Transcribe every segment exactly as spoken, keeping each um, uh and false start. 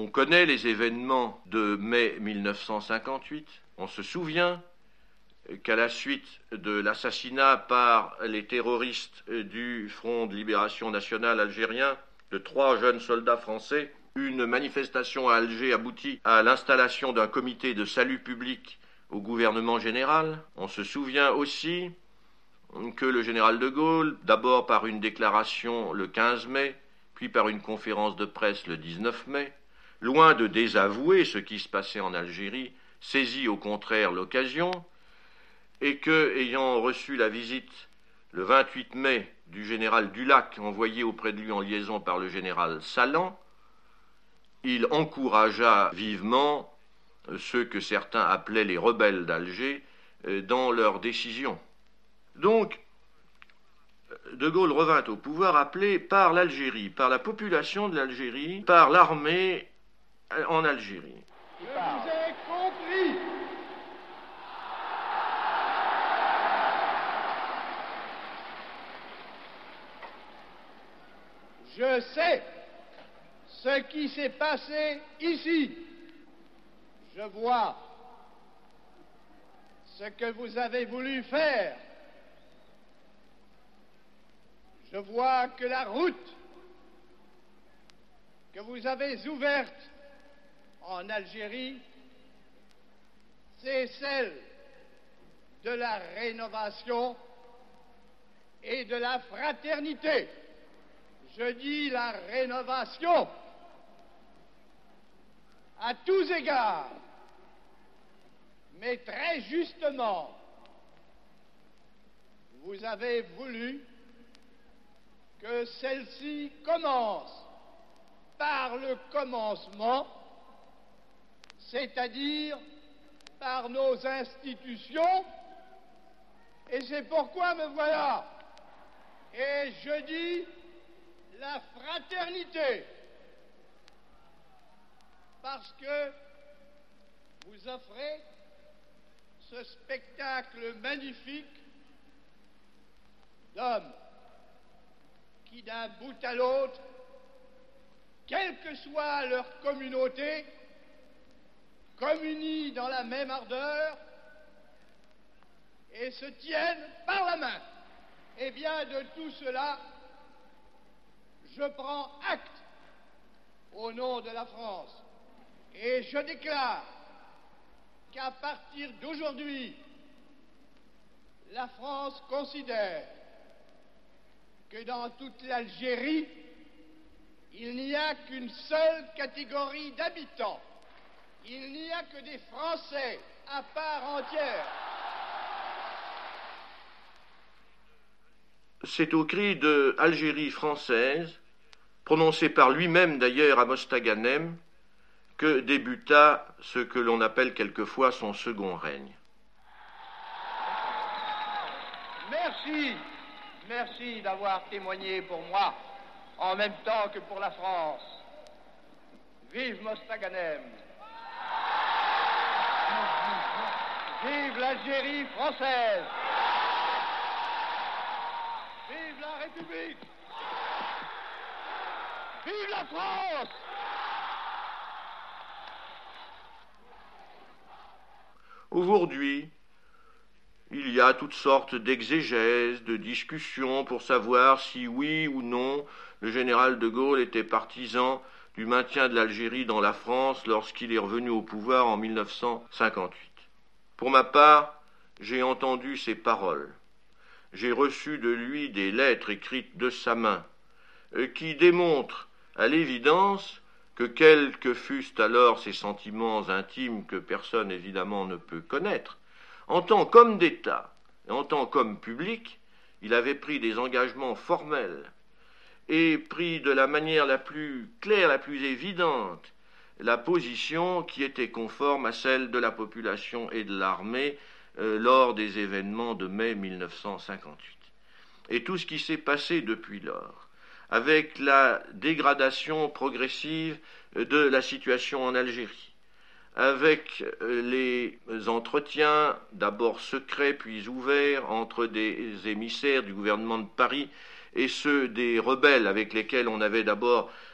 On connaît les événements de mai mille neuf cent cinquante-huit. On se souvient qu'à la suite de l'assassinat par les terroristes du Front de libération nationale algérien de trois jeunes soldats français, une manifestation à Alger aboutit à l'installation d'un comité de salut public au gouvernement général. On se souvient aussi que le général de Gaulle, d'abord par une déclaration le quinze mai, puis par une conférence de presse le dix-neuf mai, loin de désavouer ce qui se passait en Algérie, saisit au contraire l'occasion, et que, ayant reçu la visite le vingt-huit mai du général Dulac, envoyé auprès de lui en liaison par le général Salan, il encouragea vivement ceux que certains appelaient les rebelles d'Alger dans leurs décisions. Donc, De Gaulle revint au pouvoir appelé par l'Algérie, par la population de l'Algérie, par l'armée en Algérie. Je vous ai compris. Je sais ce qui s'est passé ici. Je vois ce que vous avez voulu faire. Je vois que la route que vous avez ouverte en Algérie, c'est celle de la rénovation et de la fraternité. Je dis la rénovation à tous égards, mais très justement, vous avez voulu que celle-ci commence par le commencement, c'est-à-dire par nos institutions, et c'est pourquoi me voilà. Et je dis la fraternité, parce que vous offrez ce spectacle magnifique d'hommes qui, d'un bout à l'autre, quelle que soit leur communauté, communient dans la même ardeur et se tiennent par la main. Eh bien, de tout cela, je prends acte au nom de la France et je déclare qu'à partir d'aujourd'hui, la France considère que dans toute l'Algérie, il n'y a qu'une seule catégorie d'habitants. Il n'y a que des Français à part entière. C'est au cri de Algérie française, prononcé par lui-même d'ailleurs à Mostaganem, que débuta ce que l'on appelle quelquefois son second règne. Merci, merci d'avoir témoigné pour moi, en même temps que pour la France. Vive Mostaganem! Vive l'Algérie française! Vive la République! Vive la France! Aujourd'hui, il y a toutes sortes d'exégèses, de discussions pour savoir si oui ou non le général de Gaulle était partisan du maintien de l'Algérie dans la France lorsqu'il est revenu au pouvoir en mille neuf cent cinquante-huit. Pour ma part, j'ai entendu ses paroles. J'ai reçu de lui des lettres écrites de sa main, qui démontrent à l'évidence que quels que fussent alors ses sentiments intimes que personne évidemment ne peut connaître, en tant qu'homme d'État et en tant qu'homme public, il avait pris des engagements formels et pris de la manière la plus claire, la plus évidente, la position qui était conforme à celle de la population et de l'armée euh, lors des événements de mai mille neuf cent cinquante-huit. Et tout ce qui s'est passé depuis lors, avec la dégradation progressive de la situation en Algérie, avec les entretiens, d'abord secrets puis ouverts, entre des émissaires du gouvernement de Paris et ceux des rebelles avec lesquels on avait d'abord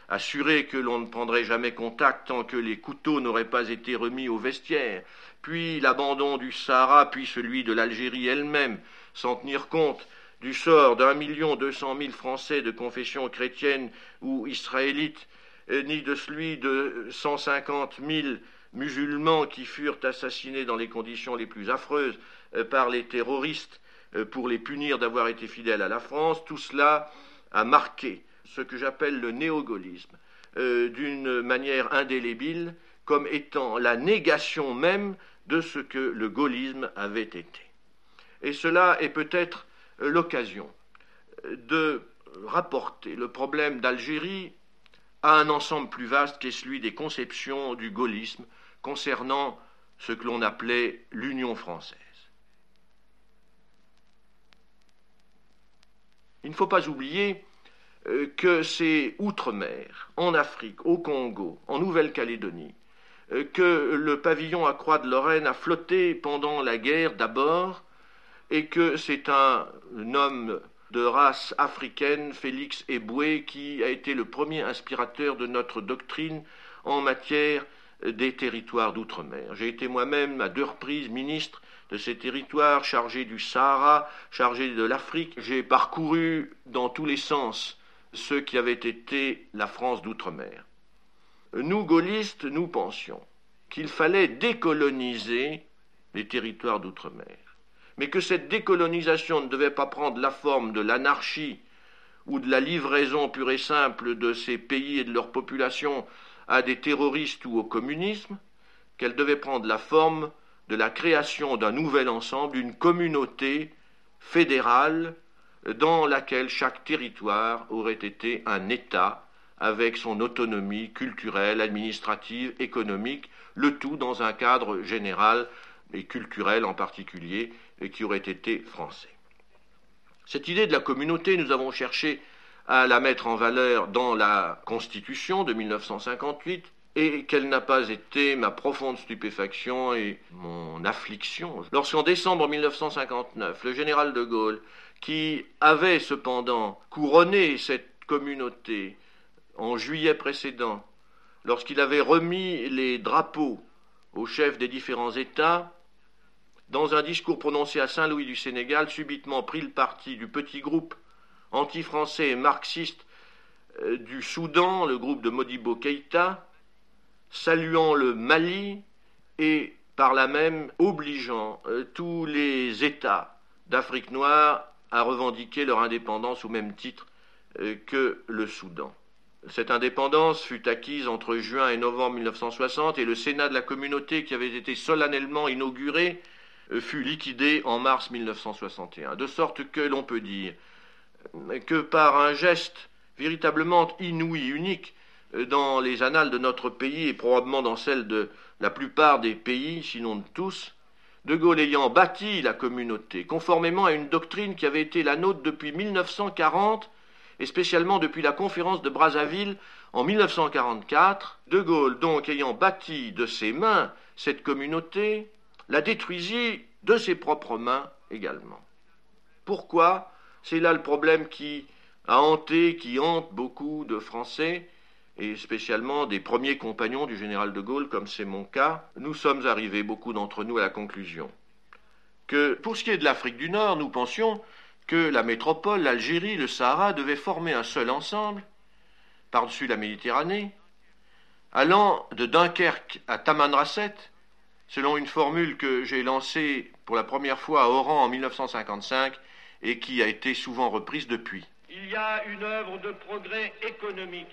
assuré que l'on ne prendrait jamais contact tant que les couteaux n'auraient pas été remis au vestiaire, puis l'abandon du Sahara, puis celui de l'Algérie elle-même, sans tenir compte du sort d'un million deux cent mille Français de confession chrétienne ou israélite, ni de celui de cent cinquante mille musulmans qui furent assassinés dans les conditions les plus affreuses par les terroristes pour les punir d'avoir été fidèles à la France, tout cela a marqué ce que j'appelle le néo-gaullisme euh, d'une manière indélébile comme étant la négation même de ce que le gaullisme avait été. Et cela est peut-être l'occasion de rapporter le problème d'Algérie à un ensemble plus vaste qui est celui des conceptions du gaullisme concernant ce que l'on appelait l'Union française. Il ne faut pas oublier euh, que c'est outre-mer, en Afrique, au Congo, en Nouvelle-Calédonie, euh, que le pavillon à Croix de Lorraine a flotté pendant la guerre d'abord, et que c'est un, un homme de race africaine, Félix Éboué, qui a été le premier inspirateur de notre doctrine en matière des territoires d'outre-mer. J'ai été moi-même à deux reprises ministre de ces territoires, chargé du Sahara, chargé de l'Afrique. J'ai parcouru dans tous les sens ce qui avait été la France d'outre-mer. Nous, gaullistes, nous pensions qu'il fallait décoloniser les territoires d'outre-mer, mais que cette décolonisation ne devait pas prendre la forme de l'anarchie ou de la livraison pure et simple de ces pays et de leur population à des terroristes ou au communisme, qu'elle devait prendre la forme de la création d'un nouvel ensemble, d'une communauté fédérale dans laquelle chaque territoire aurait été un État avec son autonomie culturelle, administrative, économique, le tout dans un cadre général et culturel en particulier, qui aurait été français. Cette idée de la communauté, nous avons cherché à la mettre en valeur dans la Constitution de mille neuf cent cinquante-huit, et quelle n'a pas été ma profonde stupéfaction et mon affliction lorsqu'en décembre mille neuf cent cinquante-neuf, le général de Gaulle, qui avait cependant couronné cette communauté en juillet précédent, lorsqu'il avait remis les drapeaux aux chefs des différents États, dans un discours prononcé à Saint-Louis du Sénégal, subitement prit le parti du petit groupe anti-français et marxiste euh, du Soudan, le groupe de Modibo Keïta, saluant le Mali et par là même obligeant euh, tous les États d'Afrique noire à revendiquer leur indépendance au même titre euh, que le Soudan. Cette indépendance fut acquise entre juin et novembre mille neuf cent soixante et le Sénat de la communauté, qui avait été solennellement inauguré, euh, fut liquidé en mars mille neuf cent soixante et un. De sorte que l'on peut dire que par un geste véritablement inouï, unique, dans les annales de notre pays et probablement dans celles de la plupart des pays, sinon de tous, De Gaulle ayant bâti la communauté, conformément à une doctrine qui avait été la nôtre depuis mille neuf cent quarante, et spécialement depuis la conférence de Brazzaville en mille neuf cent quarante-quatre, De Gaulle donc ayant bâti de ses mains cette communauté, la détruisit de ses propres mains également. Pourquoi ? C'est là le problème qui a hanté, qui hante beaucoup de Français, et spécialement des premiers compagnons du général de Gaulle, comme c'est mon cas. Nous sommes arrivés, beaucoup d'entre nous, à la conclusion que, pour ce qui est de l'Afrique du Nord, nous pensions que la métropole, l'Algérie, le Sahara devaient former un seul ensemble, par-dessus la Méditerranée, allant de Dunkerque à Tamanrasset, selon une formule que j'ai lancée pour la première fois à Oran en mille neuf cent cinquante-cinq et qui a été souvent reprise depuis. Il y a une œuvre de progrès économique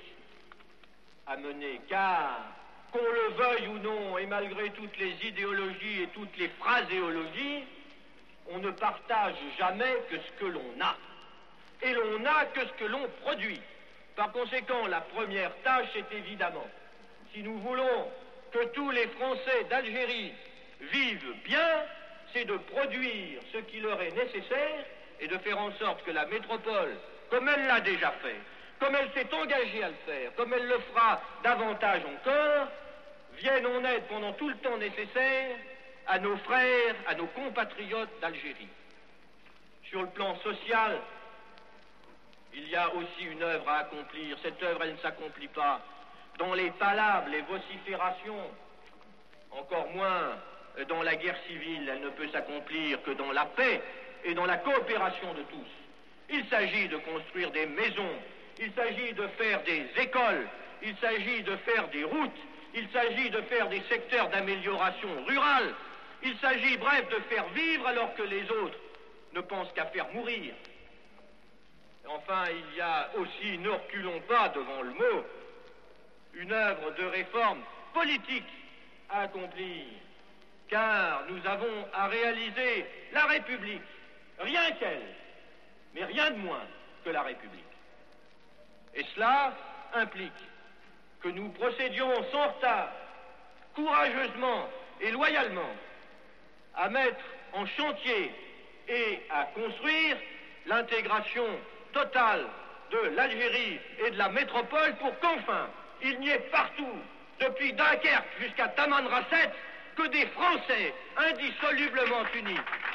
à mener, car, qu'on le veuille ou non, et malgré toutes les idéologies et toutes les phraséologies, on ne partage jamais que ce que l'on a. Et l'on n'a que ce que l'on produit. Par conséquent, la première tâche est évidemment, si nous voulons que tous les Français d'Algérie vivent bien, c'est de produire ce qui leur est nécessaire et de faire en sorte que la métropole, comme elle l'a déjà fait, comme elle s'est engagée à le faire, comme elle le fera davantage encore, vienne en aide pendant tout le temps nécessaire à nos frères, à nos compatriotes d'Algérie. Sur le plan social, il y a aussi une œuvre à accomplir. Cette œuvre, elle ne s'accomplit pas dans les palabres, les vociférations, encore moins dans la guerre civile. Elle ne peut s'accomplir que dans la paix et dans la coopération de tous. Il s'agit de construire des maisons, il s'agit de faire des écoles, il s'agit de faire des routes, il s'agit de faire des secteurs d'amélioration rurale, il s'agit, bref, de faire vivre alors que les autres ne pensent qu'à faire mourir. Enfin, il y a aussi, ne reculons pas devant le mot, une œuvre de réforme politique à accomplir, car nous avons à réaliser la République, rien qu'elle, mais rien de moins que la République. Et cela implique que nous procédions sans retard, courageusement et loyalement, à mettre en chantier et à construire l'intégration totale de l'Algérie et de la métropole pour qu'enfin il n'y ait partout, depuis Dunkerque jusqu'à Tamanrasset, que des Français indissolublement unis.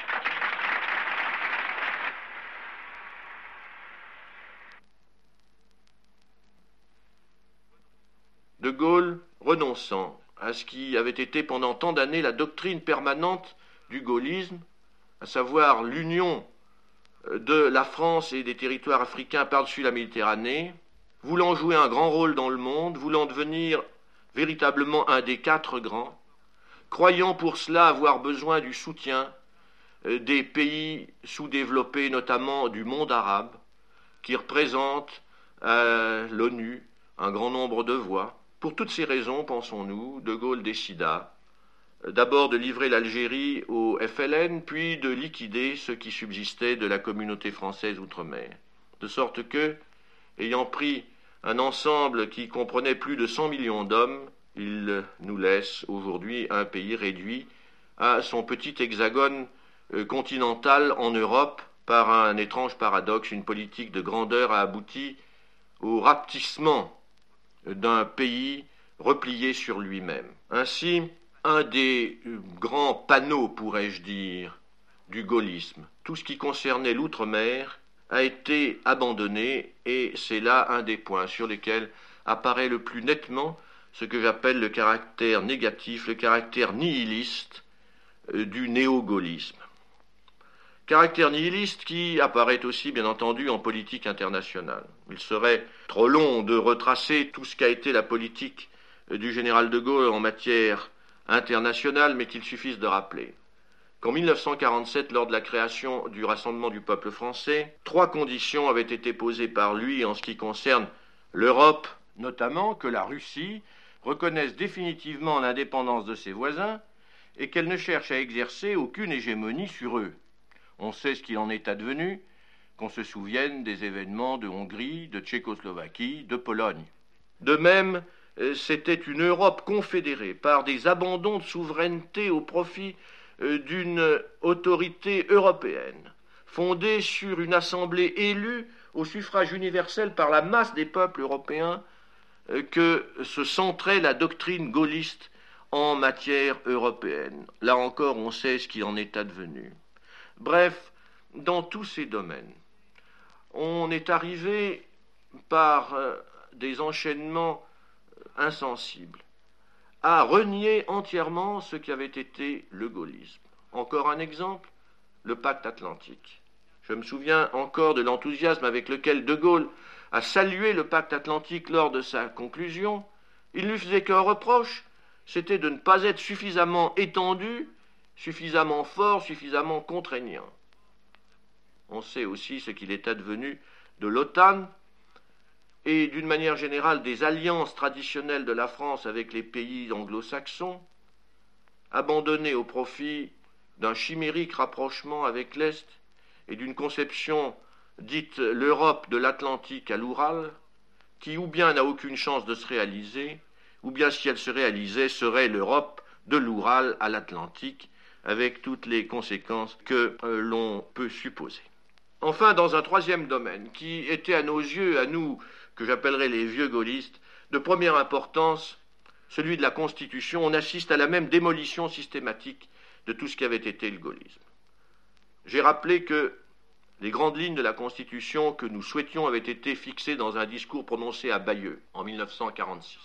De Gaulle, renonçant à ce qui avait été pendant tant d'années la doctrine permanente du gaullisme, à savoir l'union de la France et des territoires africains par-dessus la Méditerranée, voulant jouer un grand rôle dans le monde, voulant devenir véritablement un des quatre grands, croyant pour cela avoir besoin du soutien des pays sous-développés, notamment du monde arabe, qui représentent à l'ONU un grand nombre de voix. Pour toutes ces raisons, pensons-nous, De Gaulle décida d'abord de livrer l'Algérie au F L N, puis de liquider ce qui subsistait de la communauté française outre-mer. De sorte que, ayant pris un ensemble qui comprenait plus de cent millions d'hommes, il nous laisse aujourd'hui un pays réduit à son petit hexagone continental en Europe. Par un étrange paradoxe, une politique de grandeur a abouti au rapetissement d'un pays replié sur lui-même. Ainsi, un des grands panneaux, pourrais-je dire, du gaullisme, tout ce qui concernait l'outre-mer, a été abandonné, et c'est là un des points sur lesquels apparaît le plus nettement ce que j'appelle le caractère négatif, le caractère nihiliste du néo-gaullisme. Caractère nihiliste qui apparaît aussi, bien entendu, en politique internationale. Il serait trop long de retracer tout ce qu'a été la politique du général de Gaulle en matière internationale, mais qu'il suffise de rappeler qu'en mille neuf cent quarante-sept, lors de la création du Rassemblement du peuple français, trois conditions avaient été posées par lui en ce qui concerne l'Europe, notamment que la Russie reconnaisse définitivement l'indépendance de ses voisins et qu'elle ne cherche à exercer aucune hégémonie sur eux. On sait ce qu'il en est advenu, qu'on se souvienne des événements de Hongrie, de Tchécoslovaquie, de Pologne. De même, c'était une Europe confédérée par des abandons de souveraineté au profit d'une autorité européenne, fondée sur une assemblée élue au suffrage universel par la masse des peuples européens, que se centrait la doctrine gaulliste en matière européenne. Là encore, on sait ce qu'il en est advenu. Bref, dans tous ces domaines, on est arrivé par euh, des enchaînements insensibles à renier entièrement ce qui avait été le gaullisme. Encore un exemple, le pacte atlantique. Je me souviens encore de l'enthousiasme avec lequel De Gaulle a salué le pacte atlantique lors de sa conclusion. Il ne lui faisait qu'un reproche, c'était de ne pas être suffisamment étendu, suffisamment fort, suffisamment contraignant. On sait aussi ce qu'il est advenu de l'OTAN et d'une manière générale des alliances traditionnelles de la France avec les pays anglo-saxons, abandonnées au profit d'un chimérique rapprochement avec l'Est et d'une conception dite l'Europe de l'Atlantique à l'Oural, qui ou bien n'a aucune chance de se réaliser, ou bien si elle se réalisait serait l'Europe de l'Oural à l'Atlantique, avec toutes les conséquences que euh, l'on peut supposer. Enfin, dans un troisième domaine, qui était à nos yeux, à nous, que j'appellerais les vieux gaullistes, de première importance, celui de la Constitution, on assiste à la même démolition systématique de tout ce qui avait été le gaullisme. J'ai rappelé que Les grandes lignes de la Constitution que nous souhaitions avaient été fixées dans un discours prononcé à Bayeux en mille neuf cent quarante-six.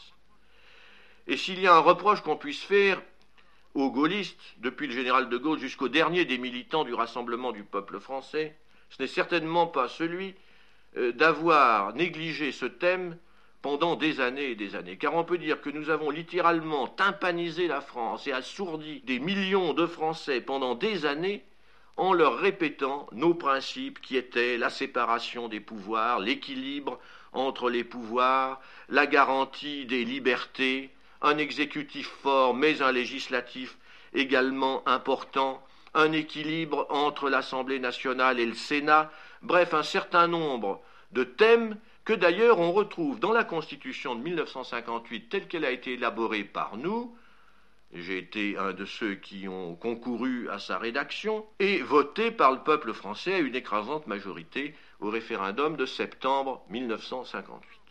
Et s'il y a un reproche qu'on puisse faire aux gaullistes, depuis le général de Gaulle jusqu'au dernier des militants du Rassemblement du peuple français, ce n'est certainement pas celui euh, d'avoir négligé ce thème pendant des années et des années. Car on peut dire que nous avons littéralement tympanisé la France et assourdi des millions de Français pendant des années en leur répétant nos principes qui étaient la séparation des pouvoirs, l'équilibre entre les pouvoirs, la garantie des libertés, un exécutif fort mais un législatif également important, un équilibre entre l'Assemblée nationale et le Sénat, bref, un certain nombre de thèmes que d'ailleurs on retrouve dans la Constitution de mille neuf cent cinquante-huit telle qu'elle a été élaborée par nous. J'ai été un de ceux qui ont concouru à sa rédaction et voté par le peuple français à une écrasante majorité au référendum de septembre mille neuf cent cinquante-huit.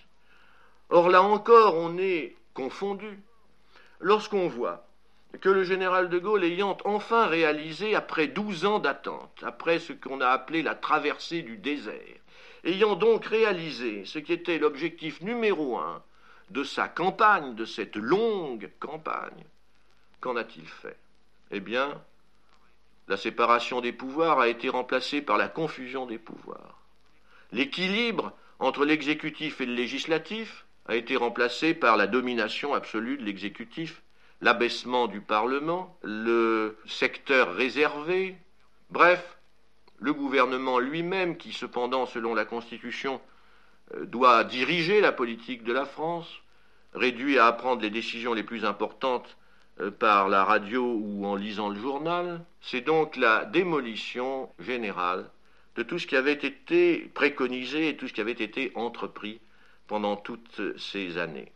Or là encore, on est confondu lorsqu'on voit que le général de Gaulle, ayant enfin réalisé, après douze ans d'attente, après ce qu'on a appelé la traversée du désert, ayant donc réalisé ce qui était l'objectif numéro un de sa campagne, de cette longue campagne, qu'en a-t-il fait? Eh bien, la séparation des pouvoirs a été remplacée par la confusion des pouvoirs. L'équilibre entre l'exécutif et le législatif a été remplacé par la domination absolue de l'exécutif, l'abaissement du Parlement, le secteur réservé, bref, le gouvernement lui-même qui, cependant, selon la Constitution, doit diriger la politique de la France, réduit à prendre les décisions les plus importantes par la radio ou en lisant le journal. C'est donc la démolition générale de tout ce qui avait été préconisé et tout ce qui avait été entrepris pendant toutes ces années.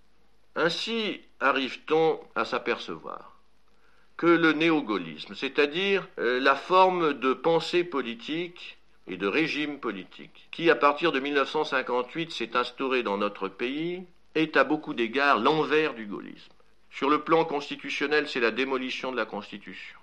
Ainsi arrive-t-on à s'apercevoir que le néo-gaullisme, c'est-à-dire euh, la forme de pensée politique et de régime politique, qui à partir de mille neuf cent cinquante-huit s'est instauré dans notre pays, est à beaucoup d'égards l'envers du gaullisme. Sur le plan constitutionnel, c'est la démolition de la Constitution.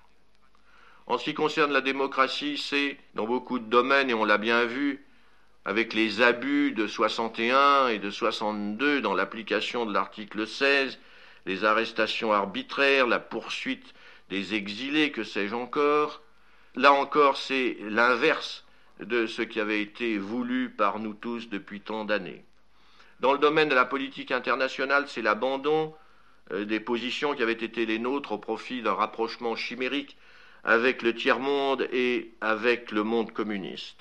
En ce qui concerne la démocratie, c'est, dans beaucoup de domaines, et on l'a bien vu, avec les abus de soixante et un et de soixante-deux dans l'application de l'article seize, les arrestations arbitraires, la poursuite des exilés, que sais-je encore. Là encore, c'est l'inverse de ce qui avait été voulu par nous tous depuis tant d'années. Dans le domaine de la politique internationale, c'est l'abandon euh, des positions qui avaient été les nôtres au profit d'un rapprochement chimérique avec le tiers-monde et avec le monde communiste.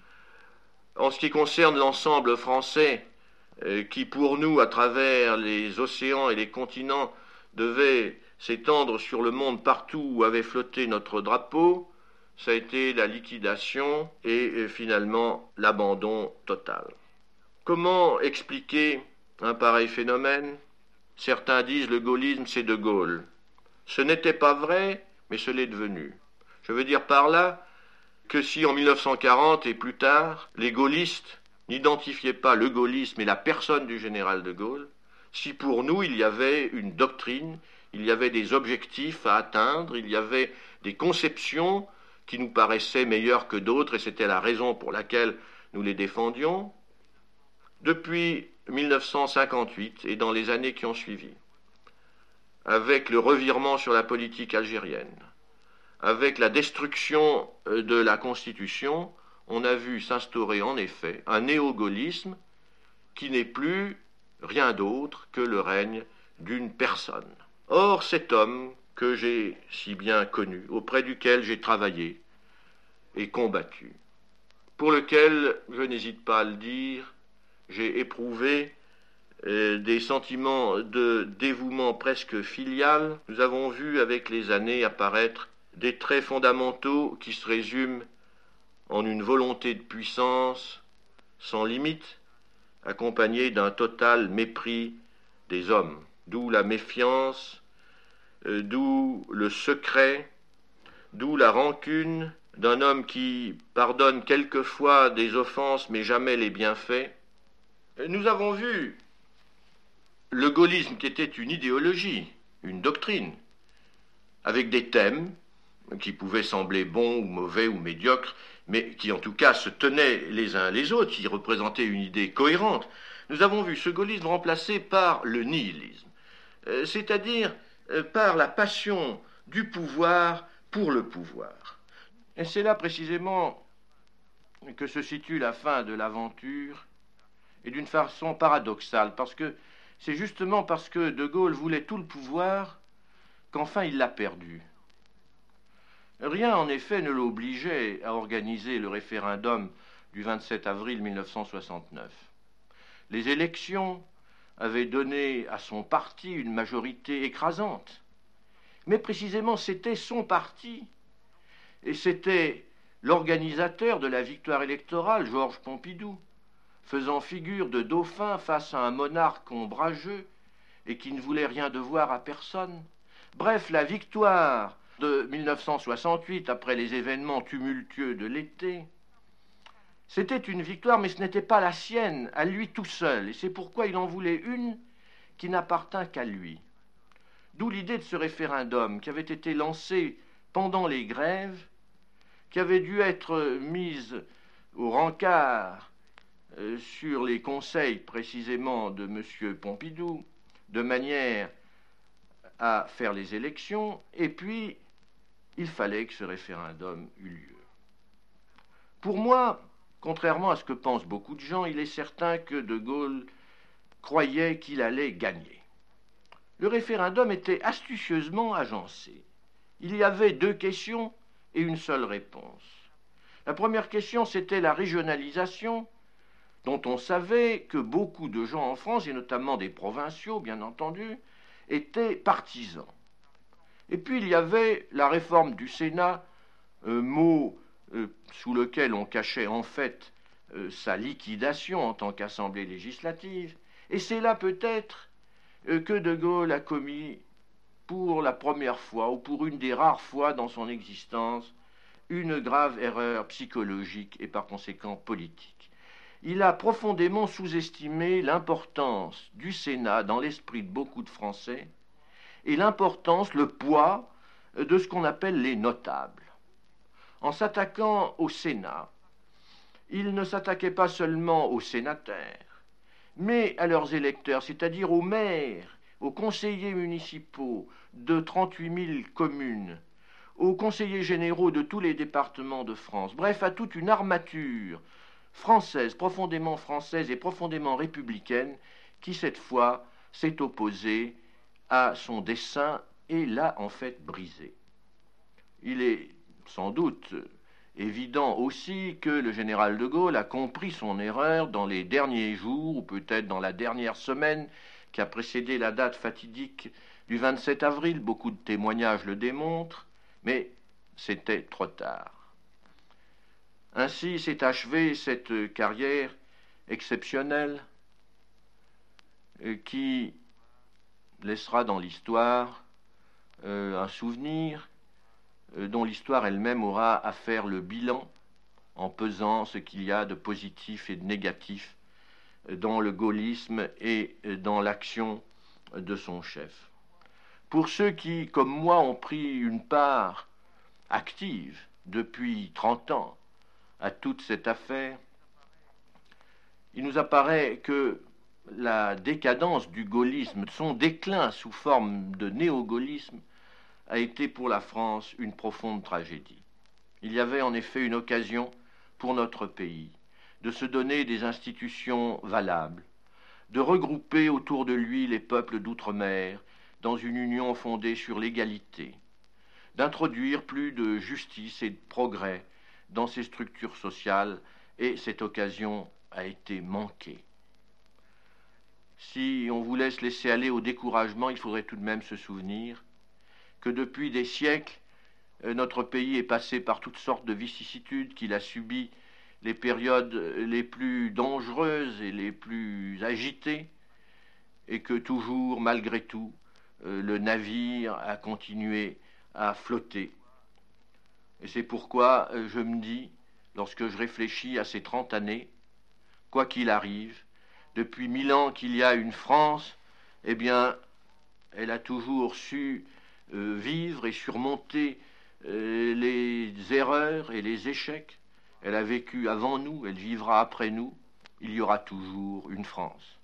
En ce qui concerne l'ensemble français, euh, qui pour nous, à travers les océans et les continents, devait s'étendre sur le monde partout où avait flotté notre drapeau, ça a été la liquidation et euh, finalement l'abandon total. Comment expliquer un pareil phénomène? Certains disent le gaullisme c'est de Gaulle. Ce n'était pas vrai, mais ce l'est devenu. Je veux dire par là que si en mille neuf cent quarante et plus tard, les gaullistes n'identifiaient pas le gaullisme et la personne du général de Gaulle, si pour nous il y avait une doctrine, il y avait des objectifs à atteindre, il y avait des conceptions qui nous paraissaient meilleures que d'autres, et c'était la raison pour laquelle nous les défendions, depuis mille neuf cent cinquante-huit et dans les années qui ont suivi, avec le revirement sur la politique algérienne, avec la destruction de la Constitution, on a vu s'instaurer en effet un néo-gaullisme qui n'est plus rien d'autre que le règne d'une personne. Or, cet homme que j'ai si bien connu, auprès duquel j'ai travaillé et combattu, pour lequel, je n'hésite pas à le dire, j'ai éprouvé euh, des sentiments de dévouement presque filial, nous avons vu avec les années apparaître des traits fondamentaux qui se résument en une volonté de puissance sans limite, accompagnée d'un total mépris des hommes, d'où la méfiance, euh, d'où le secret, d'où la rancune d'un homme qui pardonne quelquefois des offenses mais jamais les bienfaits. Nous avons vu le gaullisme qui était une idéologie, une doctrine, avec des thèmes qui pouvaient sembler bons ou mauvais ou médiocres, mais qui en tout cas se tenaient les uns les autres, qui représentaient une idée cohérente, nous avons vu ce gaullisme remplacé par le nihilisme, euh, c'est-à-dire euh, par la passion du pouvoir pour le pouvoir. Et c'est là précisément que se situe la fin de l'aventure, et d'une façon paradoxale, parce que c'est justement parce que De Gaulle voulait tout le pouvoir qu'enfin il l'a perdu. Rien, en effet, ne l'obligeait à organiser le référendum du vingt-sept avril mille neuf cent soixante-neuf. Les élections avaient donné à son parti une majorité écrasante. Mais précisément, c'était son parti. Et c'était l'organisateur de la victoire électorale, Georges Pompidou, faisant figure de dauphin face à un monarque ombrageux et qui ne voulait rien devoir à personne. Bref, la victoire de mille neuf cent soixante-huit, après les événements tumultueux de l'été, c'était une victoire, mais ce n'était pas la sienne, à lui tout seul, et c'est pourquoi il en voulait une qui n'appartint qu'à lui. D'où l'idée de ce référendum qui avait été lancé pendant les grèves, qui avait dû être mise au rencard euh, sur les conseils précisément de M. Pompidou, de manière à faire les élections, et puis il fallait que ce référendum eût lieu. Pour moi, contrairement à ce que pensent beaucoup de gens, il est certain que De Gaulle croyait qu'il allait gagner. Le référendum était astucieusement agencé. Il y avait deux questions et une seule réponse. La première question, c'était la régionalisation, dont on savait que beaucoup de gens en France, et notamment des provinciaux, bien entendu, étaient partisans. Et puis il y avait la réforme du Sénat, euh, mot euh, sous lequel on cachait en fait euh, sa liquidation en tant qu'assemblée législative. Et c'est là peut-être euh, que De Gaulle a commis pour la première fois, ou pour une des rares fois dans son existence, une grave erreur psychologique et par conséquent politique. Il a profondément sous-estimé l'importance du Sénat dans l'esprit de beaucoup de Français et l'importance, le poids de ce qu'on appelle les notables. En s'attaquant au Sénat, il ne s'attaquait pas seulement aux sénateurs, mais à leurs électeurs, c'est-à-dire aux maires, aux conseillers municipaux de trente-huit mille communes, aux conseillers généraux de tous les départements de France, bref, à toute une armature française, profondément française et profondément républicaine, qui cette fois s'est opposée à son dessein et l'a en fait brisé. Il est sans doute évident aussi que le général de Gaulle a compris son erreur dans les derniers jours, ou peut-être dans la dernière semaine qui a précédé la date fatidique du vingt-sept avril. Beaucoup de témoignages le démontrent, mais c'était trop tard. Ainsi s'est achevée cette carrière exceptionnelle qui laissera dans l'histoire euh, un souvenir euh, dont l'histoire elle-même aura à faire le bilan en pesant ce qu'il y a de positif et de négatif dans le gaullisme et dans l'action de son chef. Pour ceux qui, comme moi, ont pris une part active depuis trente ans à toute cette affaire, il nous apparaît que la décadence du gaullisme, son déclin sous forme de néo-gaullisme, a été pour la France une profonde tragédie. Il y avait en effet une occasion pour notre pays de se donner des institutions valables, de regrouper autour de lui les peuples d'outre-mer dans une union fondée sur l'égalité, d'introduire plus de justice et de progrès dans ces structures sociales, et cette occasion a été manquée. Si on voulait se laisser aller au découragement, il faudrait tout de même se souvenir que depuis des siècles, notre pays est passé par toutes sortes de vicissitudes, qu'il a subi les périodes les plus dangereuses et les plus agitées, et que toujours, malgré tout, le navire a continué à flotter. Et c'est pourquoi je me dis, lorsque je réfléchis à ces trente années, quoi qu'il arrive, depuis mille ans qu'il y a une France, eh bien, elle a toujours su euh, vivre et surmonter euh, les erreurs et les échecs Elle a vécu avant nous, elle vivra après nous. Il y aura toujours une France.